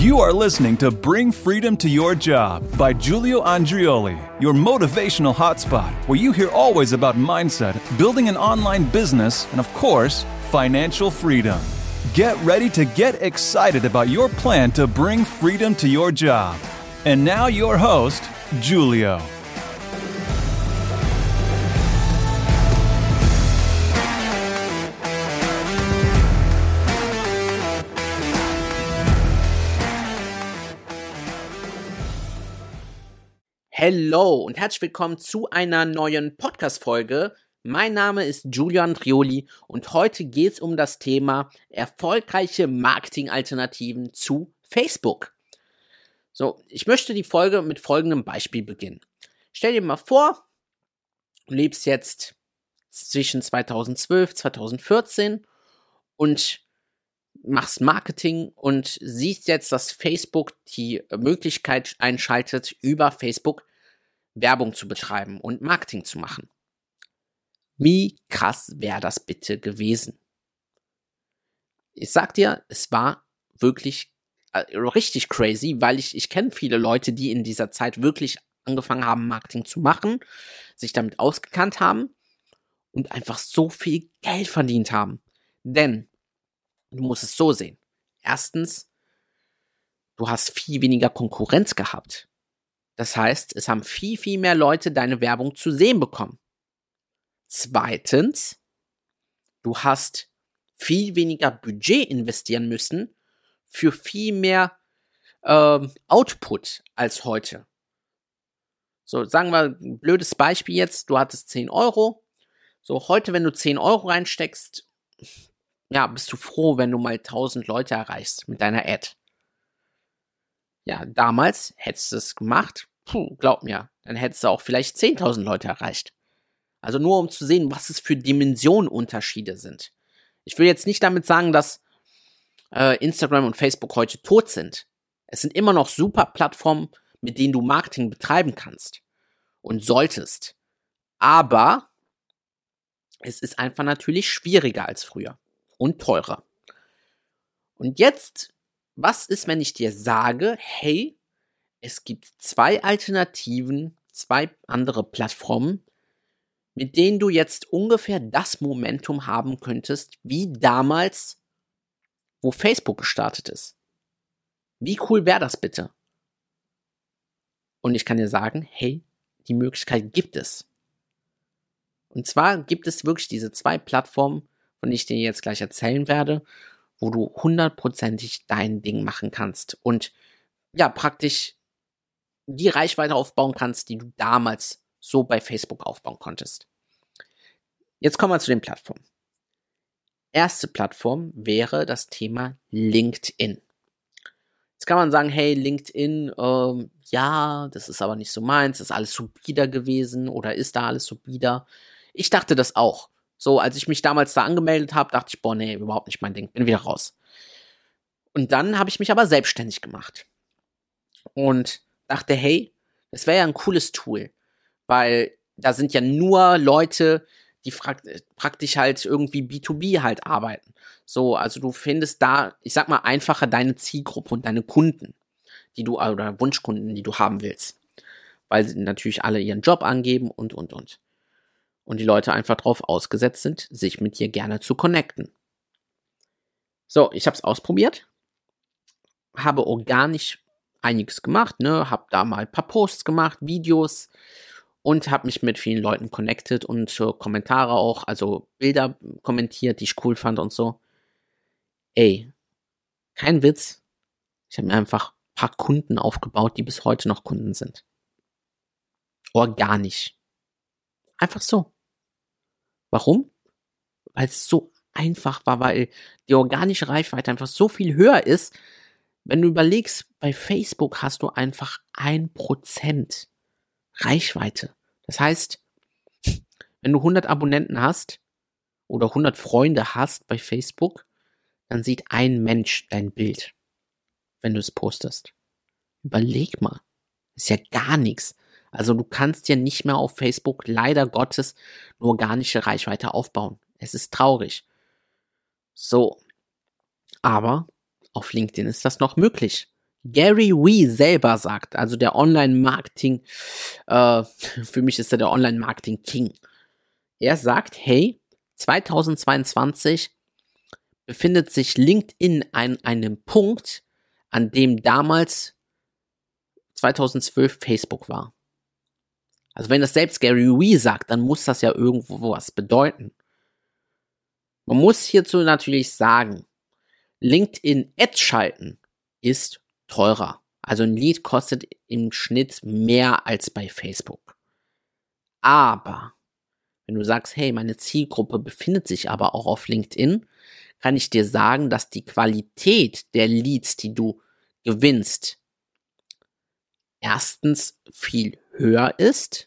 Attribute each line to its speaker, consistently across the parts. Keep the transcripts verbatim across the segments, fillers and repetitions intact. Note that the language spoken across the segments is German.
Speaker 1: You are listening to Bring Freedom to Your Job by Giulio Andreoli, your motivational hotspot, where you hear always about mindset, building an online business, and of course, financial freedom. Get ready to get excited about your plan to bring freedom to your job. And now your host, Giulio.
Speaker 2: Hello und herzlich willkommen zu einer neuen Podcast-Folge. Mein Name ist Giulio Andreoli und heute geht es um das Thema erfolgreiche Marketing-Alternativen zu Facebook. So, ich möchte die Folge mit folgendem Beispiel beginnen. Stell dir mal vor, du lebst jetzt zwischen zweitausendzwölf, zweitausendvierzehn und machst Marketing und siehst jetzt, dass Facebook die Möglichkeit einschaltet, über Facebook Werbung zu betreiben und Marketing zu machen. Wie krass wäre das bitte gewesen? Ich sag dir, es war wirklich äh, richtig crazy, weil ich, ich kenne viele Leute, die in dieser Zeit wirklich angefangen haben, Marketing zu machen, sich damit ausgekannt haben und einfach so viel Geld verdient haben. Denn du musst es so sehen. Erstens, du hast viel weniger Konkurrenz gehabt. Das heißt, es haben viel, viel mehr Leute deine Werbung zu sehen bekommen. Zweitens, du hast viel weniger Budget investieren müssen für viel mehr ähm, Output als heute. So, sagen wir ein blödes Beispiel jetzt, du hattest zehn Euro. So, heute, wenn du zehn Euro reinsteckst, ja, bist du froh, wenn du mal tausend Leute erreichst mit deiner Ad. Ja, damals hättest du es gemacht, puh, glaub mir, dann hättest du auch vielleicht zehntausend Leute erreicht. Also nur um zu sehen, was es für Dimensionenunterschiede sind. Ich will jetzt nicht damit sagen, dass äh, Instagram und Facebook heute tot sind. Es sind immer noch super Plattformen, mit denen du Marketing betreiben kannst und solltest. Aber es ist einfach natürlich schwieriger als früher und teurer. Und jetzt, was ist, wenn ich dir sage, hey, es gibt zwei Alternativen, zwei andere Plattformen, mit denen du jetzt ungefähr das Momentum haben könntest, wie damals, wo Facebook gestartet ist. Wie cool wäre das bitte? Und ich kann dir sagen, hey, die Möglichkeit gibt es. Und zwar gibt es wirklich diese zwei Plattformen, von denen ich dir jetzt gleich erzählen werde, wo du hundertprozentig dein Ding machen kannst und ja, praktisch die Reichweite aufbauen kannst, die du damals so bei Facebook aufbauen konntest. Jetzt kommen wir zu den Plattformen. Erste Plattform wäre das Thema LinkedIn. Jetzt kann man sagen, hey, LinkedIn, ähm, ja, das ist aber nicht so meins, ist alles so bieder gewesen oder ist da alles so bieder? Ich dachte das auch. So, als ich mich damals da angemeldet habe, dachte ich, boah, nee, überhaupt nicht mein Ding, bin wieder raus. Und dann habe ich mich aber selbstständig gemacht. Und dachte, hey, das wäre ja ein cooles Tool, weil da sind ja nur Leute, die fra- praktisch halt irgendwie B zwei B halt arbeiten. So, also du findest da, ich sag mal, einfacher deine Zielgruppe und deine Kunden, die du, oder Wunschkunden, die du haben willst. Weil sie natürlich alle ihren Job angeben und, und, und. Und die Leute einfach drauf ausgesetzt sind, sich mit dir gerne zu connecten. So, ich habe es ausprobiert, habe organisch einiges gemacht, ne, habe da mal ein paar Posts gemacht, Videos und habe mich mit vielen Leuten connected und äh, Kommentare auch, also Bilder kommentiert, die ich cool fand und so. Ey, kein Witz, ich habe mir einfach ein paar Kunden aufgebaut, die bis heute noch Kunden sind. Organisch. Einfach so. Warum? Weil es so einfach war, weil die organische Reichweite einfach so viel höher ist. Wenn du überlegst, bei Facebook hast du einfach ein Prozent Reichweite. Das heißt, wenn du hundert Abonnenten hast oder hundert Freunde hast bei Facebook, dann sieht ein Mensch dein Bild, wenn du es postest. Überleg mal. Ist ja gar nichts. Also du kannst ja nicht mehr auf Facebook leider Gottes eine organische Reichweite aufbauen. Es ist traurig. So. Aber auf LinkedIn ist das noch möglich. Gary Vee selber sagt, also der Online-Marketing, äh, für mich ist er der Online-Marketing-King. Er sagt, hey, zweitausendzweiundzwanzig befindet sich LinkedIn an einem Punkt, an dem damals zweitausendzwölf Facebook war. Also wenn das selbst Gary Vee sagt, dann muss das ja irgendwo was bedeuten. Man muss hierzu natürlich sagen, LinkedIn Ads schalten ist teurer. Also ein Lead kostet im Schnitt mehr als bei Facebook. Aber wenn du sagst, hey, meine Zielgruppe befindet sich aber auch auf LinkedIn, kann ich dir sagen, dass die Qualität der Leads, die du gewinnst, erstens viel höher ist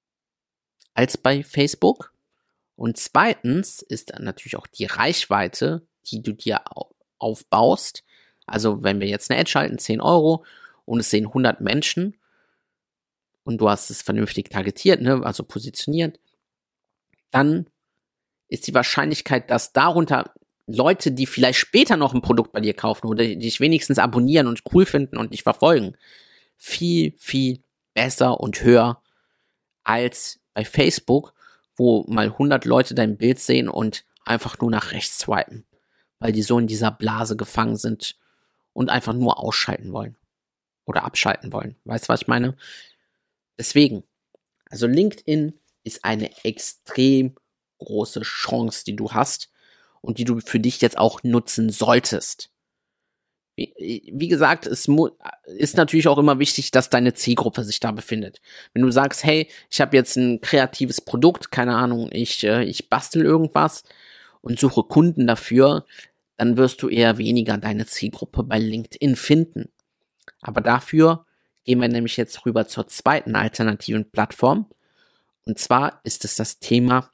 Speaker 2: als bei Facebook. Und zweitens ist dann natürlich auch die Reichweite, die du dir aufbaust. Also wenn wir jetzt eine Ad schalten, zehn Euro und es sehen hundert Menschen und du hast es vernünftig targetiert, ne, also positioniert, dann ist die Wahrscheinlichkeit, dass darunter Leute, die vielleicht später noch ein Produkt bei dir kaufen oder die dich wenigstens abonnieren und cool finden und dich verfolgen, viel, viel besser und höher als bei Facebook, wo mal hundert Leute dein Bild sehen und einfach nur nach rechts swipen, weil die so in dieser Blase gefangen sind und einfach nur ausschalten wollen oder abschalten wollen. Weißt du, was ich meine? Deswegen, also LinkedIn ist eine extrem große Chance, die du hast und die du für dich jetzt auch nutzen solltest. Wie, wie gesagt, es mu- ist natürlich auch immer wichtig, dass deine Zielgruppe sich da befindet. Wenn du sagst, hey, ich habe jetzt ein kreatives Produkt, keine Ahnung, ich, äh, ich bastel irgendwas und suche Kunden dafür, dann wirst du eher weniger deine Zielgruppe bei LinkedIn finden. Aber dafür gehen wir nämlich jetzt rüber zur zweiten alternativen Plattform. Und zwar ist es das Thema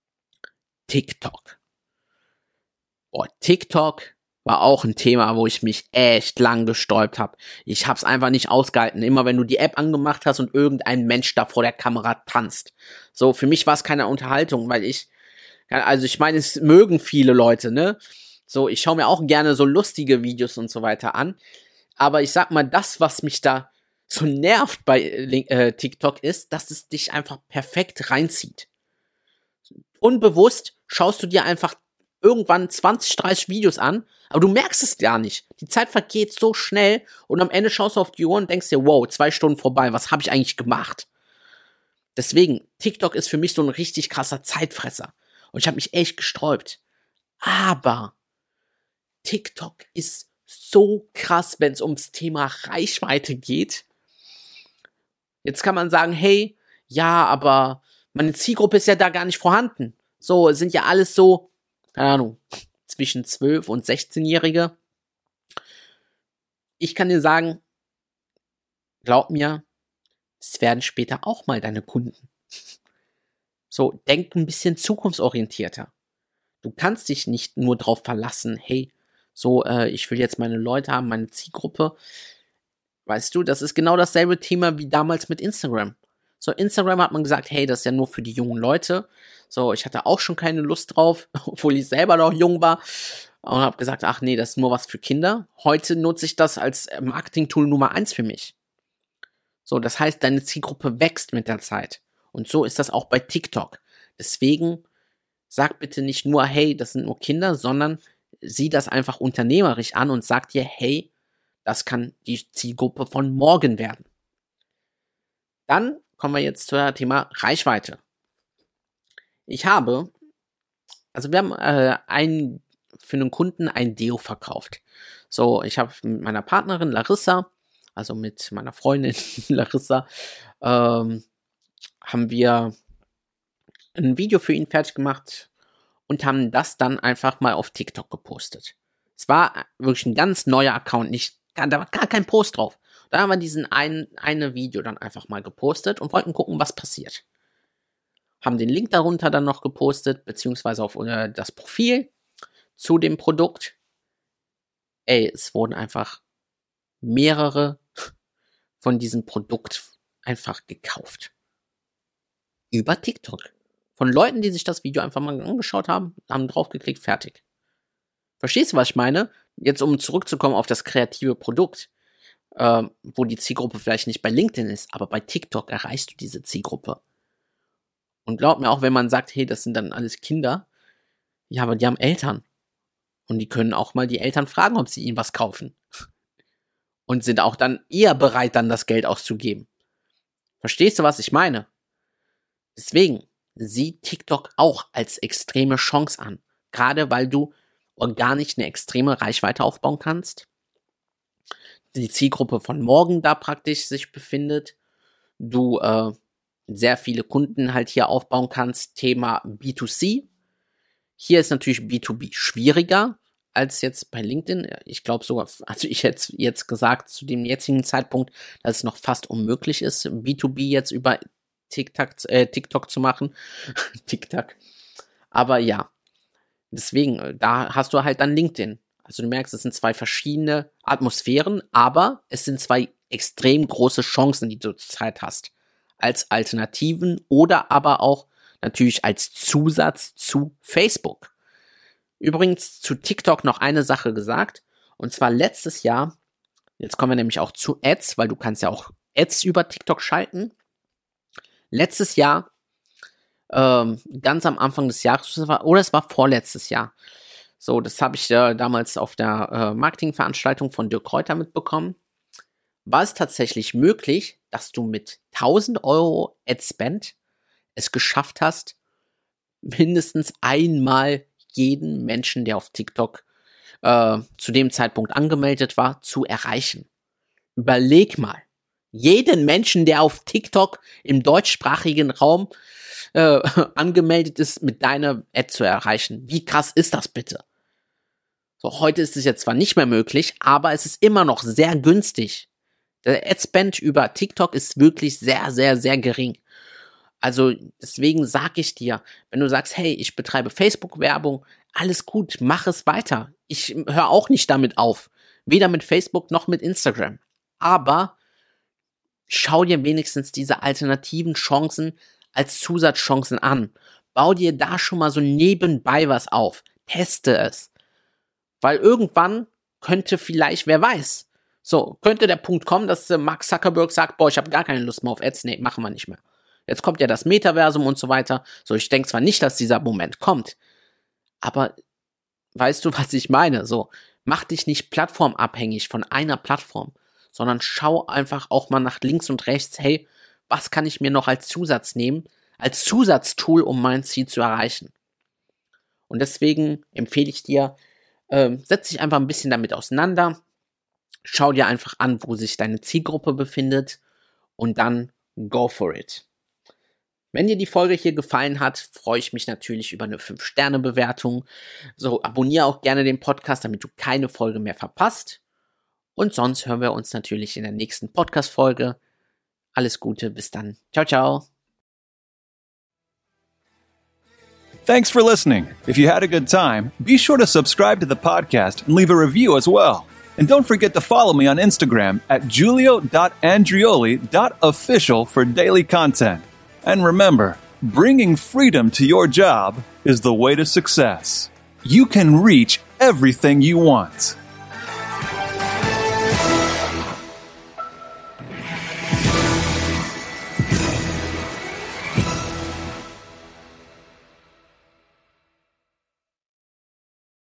Speaker 2: TikTok. Boah, TikTok war auch ein Thema, wo ich mich echt lang gesträubt habe. Ich hab's einfach nicht ausgehalten. Immer wenn du die App angemacht hast und irgendein Mensch da vor der Kamera tanzt. So, für mich war es keine Unterhaltung, weil ich, also ich meine, es mögen viele Leute, ne? So, ich schaue mir auch gerne so lustige Videos und so weiter an. Aber ich sag mal, das, was mich da so nervt bei äh, TikTok ist, dass es dich einfach perfekt reinzieht. Unbewusst schaust du dir einfach irgendwann zwanzig, dreißig Videos an, aber du merkst es gar nicht. Die Zeit vergeht so schnell und am Ende schaust du auf die Uhr und denkst dir, wow, zwei Stunden vorbei, was habe ich eigentlich gemacht? Deswegen, TikTok ist für mich so ein richtig krasser Zeitfresser und ich habe mich echt gesträubt. Aber TikTok ist so krass, wenn es ums Thema Reichweite geht. Jetzt kann man sagen, hey, ja, aber meine Zielgruppe ist ja da gar nicht vorhanden. So, sind ja alles so, keine Ahnung, zwischen zwölf und sechzehn-Jährige. Ich kann dir sagen, glaub mir, es werden später auch mal deine Kunden. So, denk ein bisschen zukunftsorientierter. Du kannst dich nicht nur drauf verlassen, hey, so, äh, ich will jetzt meine Leute haben, meine Zielgruppe. Weißt du, das ist genau dasselbe Thema wie damals mit Instagram. So, Instagram hat man gesagt, hey, das ist ja nur für die jungen Leute. So, ich hatte auch schon keine Lust drauf, obwohl ich selber noch jung war. Und habe gesagt, ach nee, das ist nur was für Kinder. Heute nutze ich das als Marketing-Tool Nummer eins für mich. So, das heißt, deine Zielgruppe wächst mit der Zeit. Und so ist das auch bei TikTok. Deswegen sag bitte nicht nur, hey, das sind nur Kinder, sondern sieh das einfach unternehmerisch an und sag dir, hey, das kann die Zielgruppe von morgen werden. Dann kommen wir jetzt zum Thema Reichweite. Ich habe, also wir haben äh, ein, für einen Kunden ein Deo verkauft. So, ich habe mit meiner Partnerin Larissa, also mit meiner Freundin Larissa, ähm, haben wir ein Video für ihn fertig gemacht und haben das dann einfach mal auf TikTok gepostet. Es war wirklich ein ganz neuer Account, nicht, da war gar kein Post drauf. Da haben wir diesen ein, eine Video dann einfach mal gepostet und wollten gucken, was passiert. Haben den Link darunter dann noch gepostet, beziehungsweise auf äh, das Profil zu dem Produkt. Ey, es wurden einfach mehrere von diesem Produkt einfach gekauft. Über TikTok. Von Leuten, die sich das Video einfach mal angeschaut haben, haben draufgeklickt, fertig. Verstehst du, was ich meine? Jetzt, um zurückzukommen auf das kreative Produkt. äh, wo die Zielgruppe vielleicht nicht bei LinkedIn ist, aber bei TikTok erreichst du diese Zielgruppe. Und glaub mir auch, wenn man sagt, hey, das sind dann alles Kinder, ja, aber die haben Eltern. Und die können auch mal die Eltern fragen, ob sie ihnen was kaufen. Und sind auch dann eher bereit, dann das Geld auszugeben. Verstehst du, was ich meine? Deswegen, sieh TikTok auch als extreme Chance an. Gerade weil du organisch eine extreme Reichweite aufbauen kannst. Die Zielgruppe von morgen da praktisch sich befindet. Du äh, sehr viele Kunden halt hier aufbauen kannst. Thema B zwei C. Hier ist natürlich B zwei B schwieriger als jetzt bei LinkedIn. Ich glaube sogar, also ich hätte jetzt gesagt, zu dem jetzigen Zeitpunkt, dass es noch fast unmöglich ist, B zwei B jetzt über TikTok, äh, TikTok zu machen. TikTok. Aber ja, deswegen, da hast du halt dann LinkedIn. Also du merkst, es sind zwei verschiedene Atmosphären, aber es sind zwei extrem große Chancen, die du zurzeit hast. Als Alternativen oder aber auch natürlich als Zusatz zu Facebook. Übrigens zu TikTok noch eine Sache gesagt. Und zwar letztes Jahr, jetzt kommen wir nämlich auch zu Ads, weil du kannst ja auch Ads über TikTok schalten. Letztes Jahr, ähm, ganz am Anfang des Jahres, oder es war vorletztes Jahr. So, das habe ich äh, damals auf der äh, Marketingveranstaltung von Dirk Kräuter mitbekommen. War es tatsächlich möglich, dass du mit tausend Euro Ad-Spend es geschafft hast, mindestens einmal jeden Menschen, der auf TikTok äh, zu dem Zeitpunkt angemeldet war, zu erreichen. Überleg mal, jeden Menschen, der auf TikTok im deutschsprachigen Raum äh, angemeldet ist, mit deiner Ad zu erreichen. Wie krass ist das bitte? So, heute ist es jetzt zwar nicht mehr möglich, aber es ist immer noch sehr günstig. Der Ad-Spend über TikTok ist wirklich sehr, sehr, sehr gering. Also deswegen sage ich dir, wenn du sagst, hey, ich betreibe Facebook-Werbung, alles gut, mach es weiter. Ich höre auch nicht damit auf. Weder mit Facebook noch mit Instagram. Aber schau dir wenigstens diese alternativen Chancen als Zusatzchancen an. Bau dir da schon mal so nebenbei was auf. Teste es. Weil irgendwann könnte vielleicht, wer weiß, so, könnte der Punkt kommen, dass äh, Mark Zuckerberg sagt, boah, ich habe gar keine Lust mehr auf Ads, nee, machen wir nicht mehr. Jetzt kommt ja das Metaversum und so weiter. So, ich denke zwar nicht, dass dieser Moment kommt, aber weißt du, was ich meine? So, mach dich nicht plattformabhängig von einer Plattform, sondern schau einfach auch mal nach links und rechts, hey, was kann ich mir noch als Zusatz nehmen, als Zusatztool, um mein Ziel zu erreichen? Und deswegen empfehle ich dir, ähm, setz dich einfach ein bisschen damit auseinander, schau dir einfach an, wo sich deine Zielgruppe befindet und dann go for it. Wenn dir die Folge hier gefallen hat, freue ich mich natürlich über eine fünf Sterne Bewertung. So, abonniere auch gerne den Podcast, damit du keine Folge mehr verpasst. Und sonst hören wir uns natürlich in der nächsten Podcast-Folge. Alles Gute, bis dann. Ciao, ciao.
Speaker 1: Thanks for listening. If you had a good time, be sure to subscribe to the podcast and leave a review as well. And don't forget to follow me on Instagram at julio dot andrioli dot official for daily content. And remember, bringing freedom to your job is the way to success. You can reach everything you want.